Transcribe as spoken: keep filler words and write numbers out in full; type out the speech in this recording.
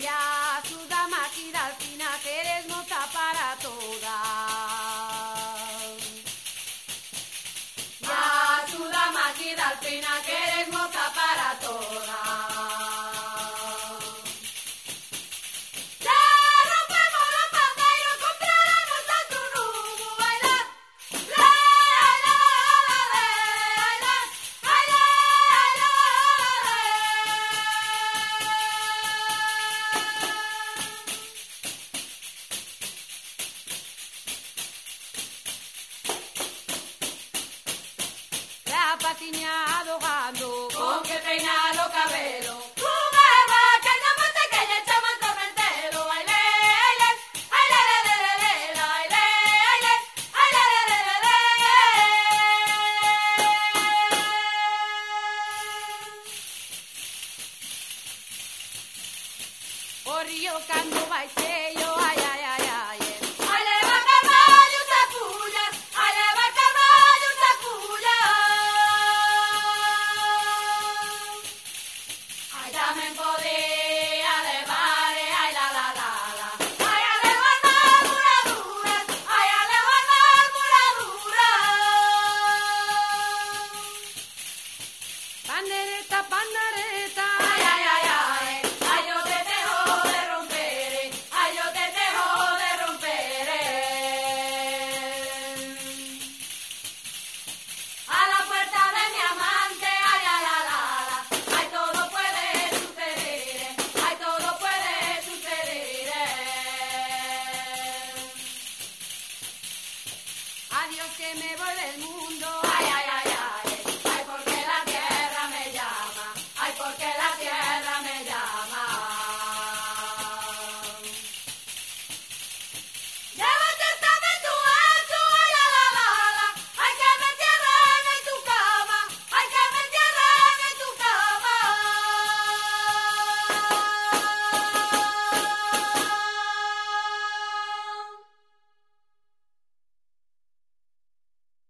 Ya suda maquida alpina, que eres moza para todas. Ya suda maquida alpina, que eres moza para todas. Patiñado gando, con que peinado cabelo. Tu beba, que no mate que ya echamos el tormentero. Ay, le, ay, le, ay, le, le, le, le, le, ay, le, ay, le, ay, le, le, le, le, le. O río cando vai sello, ay, ay, ay, ay. Ay, le va caballo, sa puya, ay, le va caballo, sa puya. Tamén podía levar, ai la la la la. Ai a levar murmuradura, ai a levar murmuradura. Pandereta, pandereta.